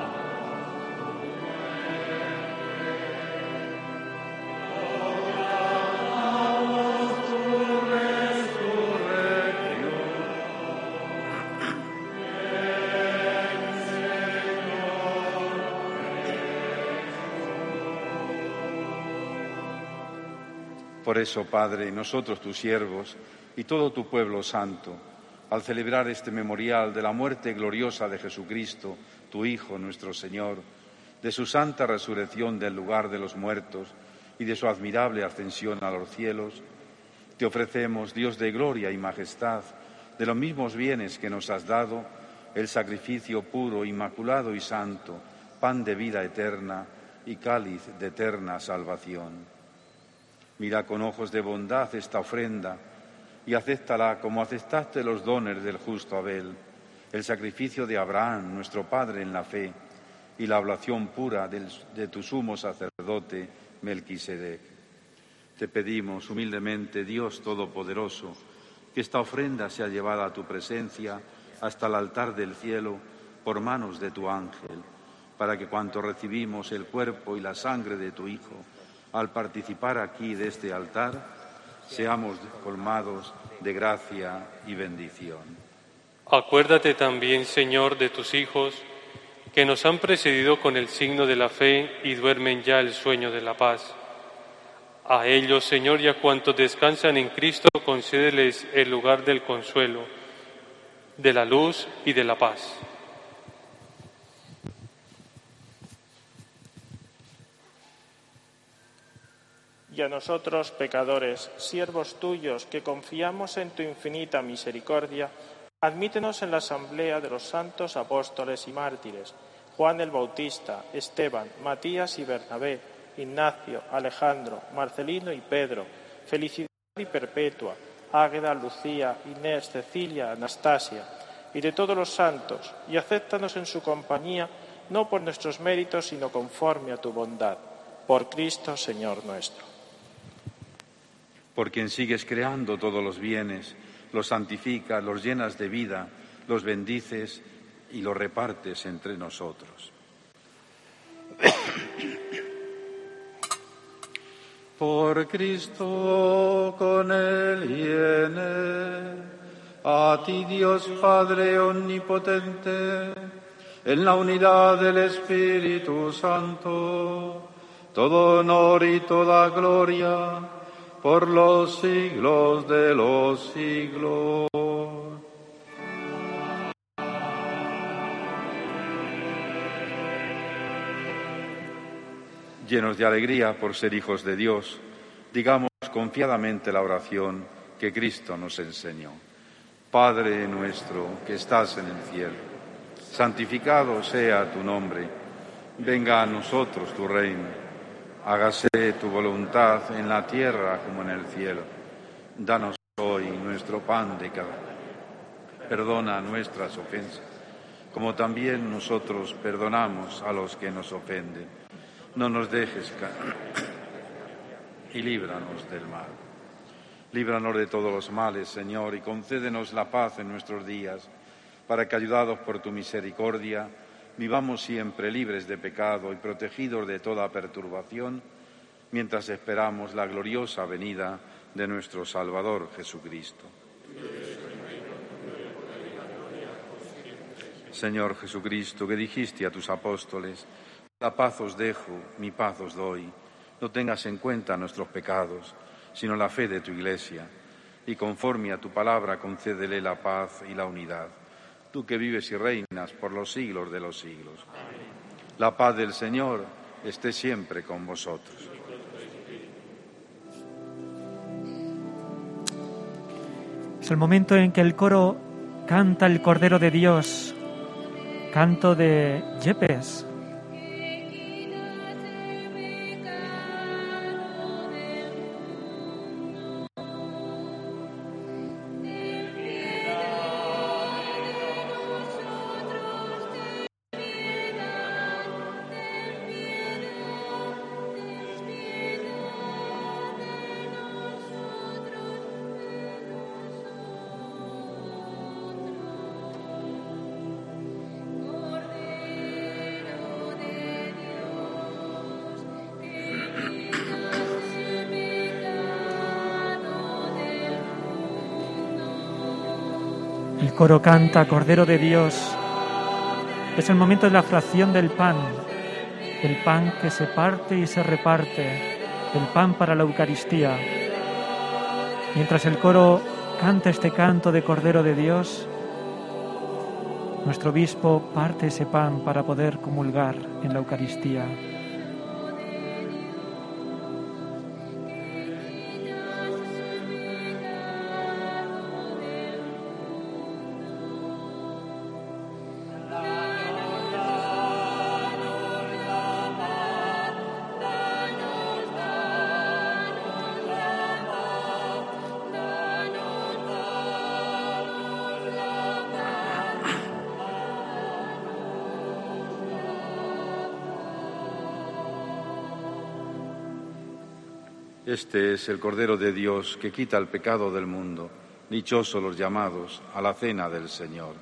Por eso, Padre, nosotros tus siervos y todo tu pueblo santo, al celebrar este memorial de la muerte gloriosa de Jesucristo, tu Hijo, nuestro Señor, de su santa resurrección del lugar de los muertos y de su admirable ascensión a los cielos, te ofrecemos, Dios de gloria y majestad, de los mismos bienes que nos has dado, el sacrificio puro, inmaculado y santo, pan de vida eterna y cáliz de eterna salvación. Mira con ojos de bondad esta ofrenda y acéptala como aceptaste los dones del justo Abel, el sacrificio de Abraham, nuestro padre en la fe, y la oblación pura de tu sumo sacerdote, Melquisedec. Te pedimos humildemente, Dios Todopoderoso, que esta ofrenda sea llevada a tu presencia hasta el altar del cielo por manos de tu ángel, para que cuanto recibimos el cuerpo y la sangre de tu Hijo, al participar aquí de este altar, seamos colmados de gracia y bendición. Acuérdate también, Señor, de tus hijos, que nos han precedido con el signo de la fe y duermen ya el sueño de la paz. A ellos, Señor, y a cuantos descansan en Cristo, concédeles el lugar del consuelo, de la luz y de la paz. Y a nosotros, pecadores, siervos tuyos, que confiamos en tu infinita misericordia, admítenos en la asamblea de los santos apóstoles y mártires, Juan el Bautista, Esteban, Matías y Bernabé, Ignacio, Alejandro, Marcelino y Pedro, Felicidad y Perpetua, Águeda, Lucía, Inés, Cecilia, Anastasia, y de todos los santos, y acéptanos en su compañía, no por nuestros méritos, sino conforme a tu bondad. Por Cristo, Señor nuestro. Por quien sigues creando todos los bienes, los santificas, los llenas de vida, los bendices y los repartes entre nosotros. Por Cristo, con Él y en Él, a ti Dios Padre omnipotente, en la unidad del Espíritu Santo, todo honor y toda gloria, por los siglos de los siglos. Llenos de alegría por ser hijos de Dios, digamos confiadamente la oración que Cristo nos enseñó. Padre nuestro que estás en el cielo, santificado sea tu nombre. Venga a nosotros tu reino. Hágase tu voluntad en la tierra como en el cielo. Danos hoy nuestro pan de cada día. Perdona nuestras ofensas, como también nosotros perdonamos a los que nos ofenden. No nos dejes caer y líbranos del mal. Líbranos de todos los males, Señor, y concédenos la paz en nuestros días, para que, ayudados por tu misericordia, vivamos siempre libres de pecado y protegidos de toda perturbación, mientras esperamos la gloriosa venida de nuestro Salvador Jesucristo. Señor Jesucristo, que dijiste a tus apóstoles: la paz os dejo, mi paz os doy. No tengas en cuenta nuestros pecados, sino la fe de tu Iglesia, y conforme a tu palabra concédele la paz y la unidad. Tú que vives y reinas por los siglos de los siglos. Amén. La paz del Señor esté siempre con vosotros. Es el momento en que el coro canta el Cordero de Dios, canto de Yepes. El coro canta, Cordero de Dios. Es el momento de la fracción del pan que se parte y se reparte, el pan para la Eucaristía. Mientras el coro canta este canto de Cordero de Dios, nuestro obispo parte ese pan para poder comulgar en la Eucaristía. Este es el Cordero de Dios que quita el pecado del mundo. Dichosos los llamados a la cena del Señor.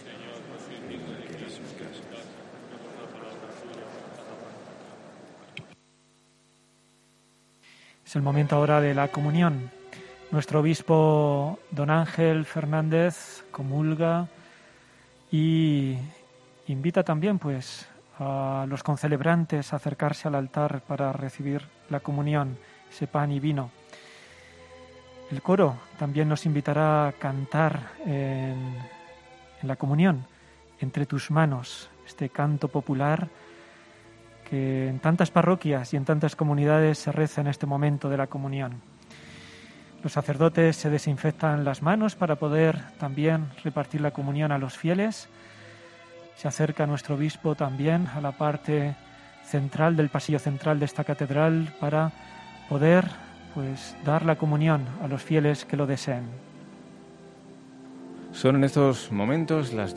Es el momento ahora de la comunión. Nuestro obispo don Ángel Fernández comulga y invita también pues a los concelebrantes a acercarse al altar para recibir la comunión, ese pan y vino. El coro también nos invitará a cantar en la comunión, Entre tus manos, este canto popular que en tantas parroquias y en tantas comunidades se reza en este momento de la comunión. Los sacerdotes se desinfectan las manos para poder también repartir la comunión a los fieles. Se acerca nuestro obispo también a la parte central del pasillo central de esta catedral para poder pues dar la comunión a los fieles que lo deseen. Son en estos momentos las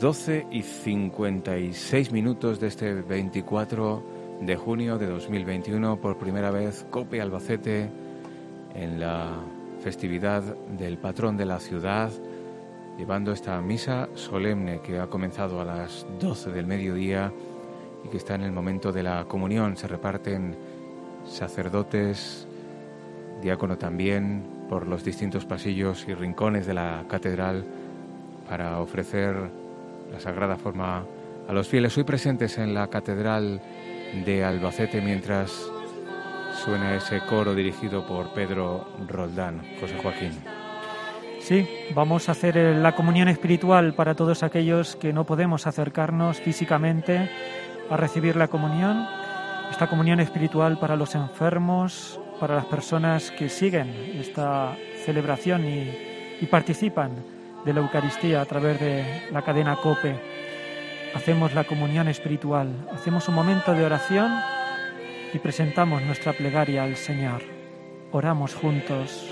12:56 de este 24 de junio de 2021. Por primera vez, COPE Albacete en la festividad del patrón de la ciudad, llevando esta misa solemne que ha comenzado a las 12 del mediodía y que está en el momento de la comunión. Se reparten sacerdotes, diácono también, por los distintos pasillos y rincones de la catedral para ofrecer la Sagrada Forma a los fieles hoy presentes en la catedral de Albacete, mientras suena ese coro dirigido por Pedro Roldán. José Joaquín. Sí, vamos a hacer la comunión espiritual para todos aquellos que no podemos acercarnos físicamente a recibir la comunión. Esta comunión espiritual para los enfermos, para las personas que siguen esta celebración y participan de la Eucaristía a través de la cadena COPE. Hacemos la comunión espiritual, hacemos un momento de oración y presentamos nuestra plegaria al Señor. Oramos juntos.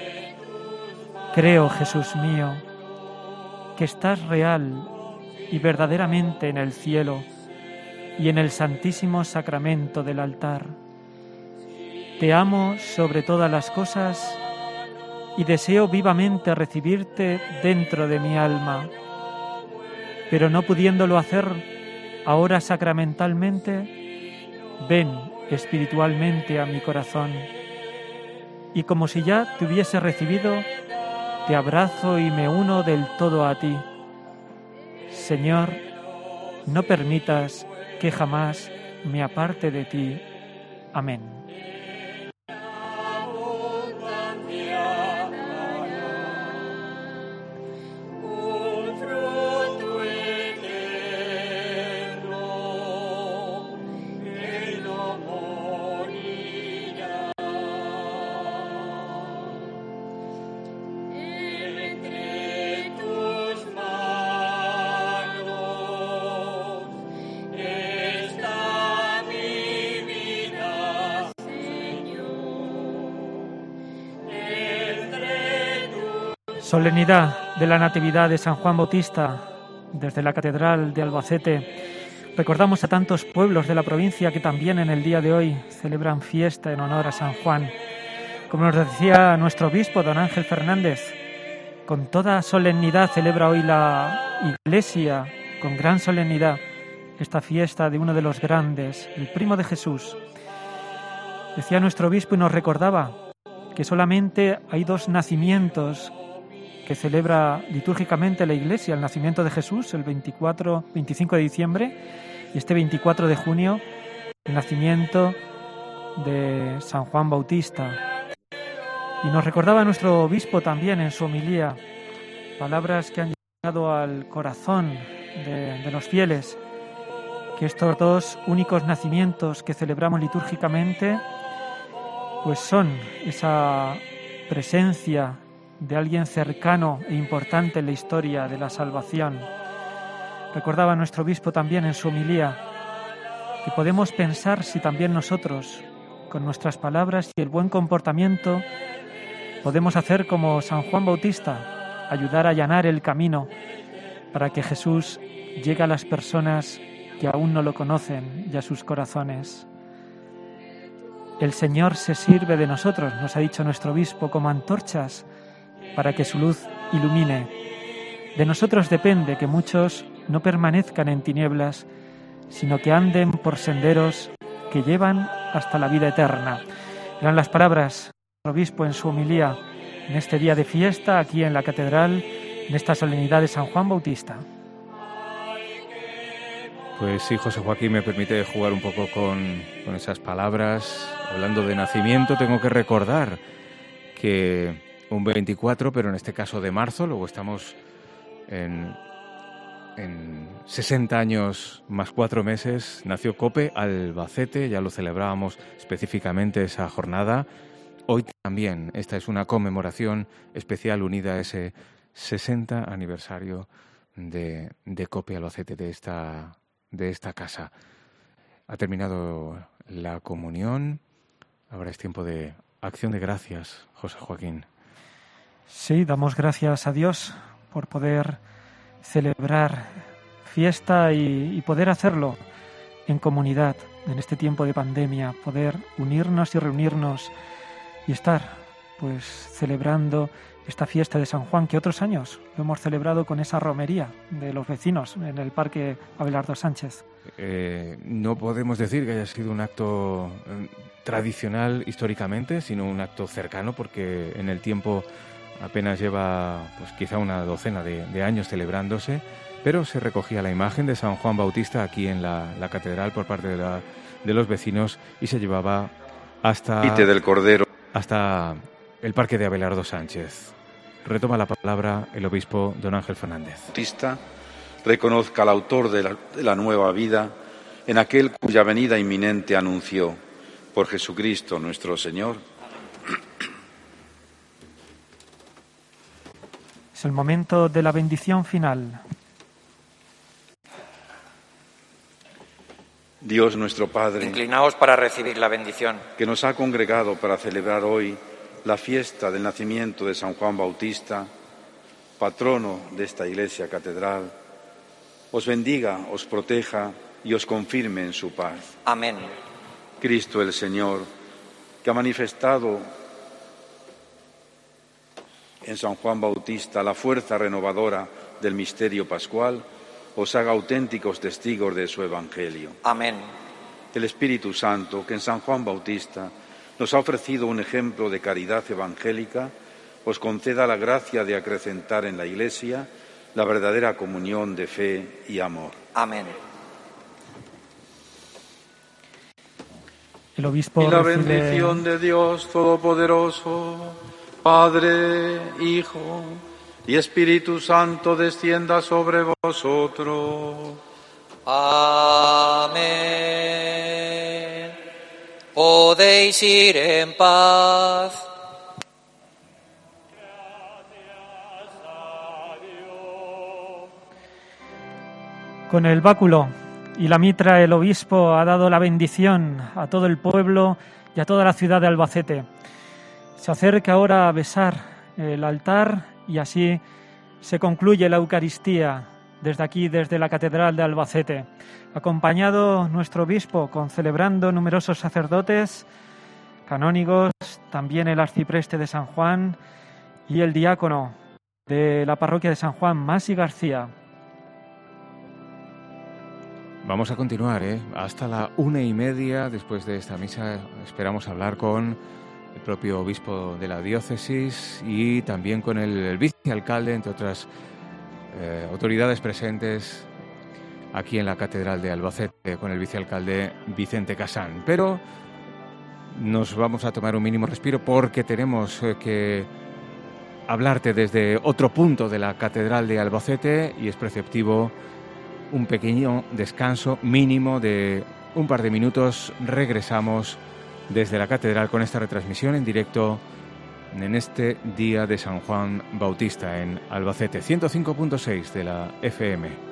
Creo, Jesús mío, que estás real y verdaderamente en el cielo y en el santísimo sacramento del altar. Te amo sobre todas las cosas y deseo vivamente recibirte dentro de mi alma. pero no pudiéndolo hacer ahora sacramentalmente, ven espiritualmente a mi corazón. Y como si ya te hubiese recibido, te abrazo y me uno del todo a ti. Señor, no permitas que jamás me aparte de ti. Amén. Solemnidad de la Natividad de San Juan Bautista. Desde la Catedral de Albacete recordamos a tantos pueblos de la provincia que también en el día de hoy celebran fiesta en honor a San Juan. Como nos decía nuestro obispo, don Ángel Fernández, con toda solemnidad celebra hoy la Iglesia, con gran solemnidad, esta fiesta de uno de los grandes, el primo de Jesús. Decía nuestro obispo y nos recordaba que solamente hay dos nacimientos que celebra litúrgicamente la Iglesia, el nacimiento de Jesús, el 25 de diciembre, y este 24 de junio, el nacimiento de San Juan Bautista. Y nos recordaba nuestro obispo también en su homilía, palabras que han llegado al corazón de los fieles, que estos dos únicos nacimientos que celebramos litúrgicamente, pues son esa presencia de alguien cercano e importante en la historia de la salvación. Recordaba nuestro obispo también en su homilía que podemos pensar si también nosotros, con nuestras palabras y el buen comportamiento, podemos hacer como San Juan Bautista, ayudar a allanar el camino para que Jesús llegue a las personas que aún no lo conocen y a sus corazones. El Señor se sirve de nosotros, nos ha dicho nuestro obispo, como antorchas para que su luz ilumine. De nosotros depende que muchos no permanezcan en tinieblas, sino que anden por senderos que llevan hasta la vida eterna. Eran las palabras del obispo en su homilía en este día de fiesta aquí en la catedral, en esta solemnidad de San Juan Bautista. Pues sí, José Joaquín, me permite jugar un poco con esas palabras. Hablando de nacimiento, tengo que recordar que un 24, pero en este caso de marzo, luego estamos en 60 años más 4 meses, nació Cope Albacete, ya lo celebrábamos específicamente esa jornada. Hoy también, esta es una conmemoración especial unida a ese 60 aniversario de Cope Albacete, de esta casa. Ha terminado la comunión, ahora es tiempo de acción de gracias, José Joaquín. Sí, damos gracias a Dios por poder celebrar fiesta y poder hacerlo en comunidad en este tiempo de pandemia, poder unirnos y reunirnos y estar pues celebrando esta fiesta de San Juan, que otros años lo hemos celebrado con esa romería de los vecinos en el Parque Abelardo Sánchez. No podemos decir que haya sido un acto tradicional históricamente, sino un acto cercano, porque en el tiempo apenas lleva pues quizá una docena de años celebrándose, pero se recogía la imagen de San Juan Bautista aquí en la catedral por parte de los vecinos y se llevaba hasta el Parque de Abelardo Sánchez. Retoma la palabra el obispo don Ángel Fernández. Bautista reconozca al autor de la nueva vida en aquel cuya venida inminente anunció, por Jesucristo nuestro Señor. Es el momento de la bendición final. Dios nuestro Padre, inclinaos para recibir la bendición, que nos ha congregado para celebrar hoy la fiesta del nacimiento de San Juan Bautista, patrono de esta Iglesia catedral, os bendiga, os proteja y os confirme en su paz. Amén. Cristo el Señor, que ha manifestado en San Juan Bautista la fuerza renovadora del misterio pascual, os haga auténticos testigos de su Evangelio. Amén. El Espíritu Santo, que en San Juan Bautista nos ha ofrecido un ejemplo de caridad evangélica, os conceda la gracia de acrecentar en la Iglesia la verdadera comunión de fe y amor. Amén. El obispo y la recibe... bendición de Dios Todopoderoso, Padre, Hijo y Espíritu Santo descienda sobre vosotros. Amén. Podéis ir en paz. Con el báculo y la mitra el obispo ha dado la bendición a todo el pueblo y a toda la ciudad de Albacete. Se acerca ahora a besar el altar y así se concluye la Eucaristía desde aquí, desde la Catedral de Albacete. Acompañado nuestro obispo con celebrando numerosos sacerdotes, canónigos, también el arcipreste de San Juan y el diácono de la parroquia de San Juan, Masi García. Vamos a continuar, hasta la 1:30. Después de esta misa esperamos hablar con el propio obispo de la diócesis y también con el vicealcalde, entre otras autoridades presentes aquí en la Catedral de Albacete, con el vicealcalde Vicente Casán. Pero nos vamos a tomar un mínimo respiro porque tenemos que hablarte desde otro punto de la Catedral de Albacete y es preceptivo un pequeño descanso mínimo de un par de minutos. Regresamos desde la Catedral con esta retransmisión en directo en este día de San Juan Bautista en Albacete, 105.6 de la FM.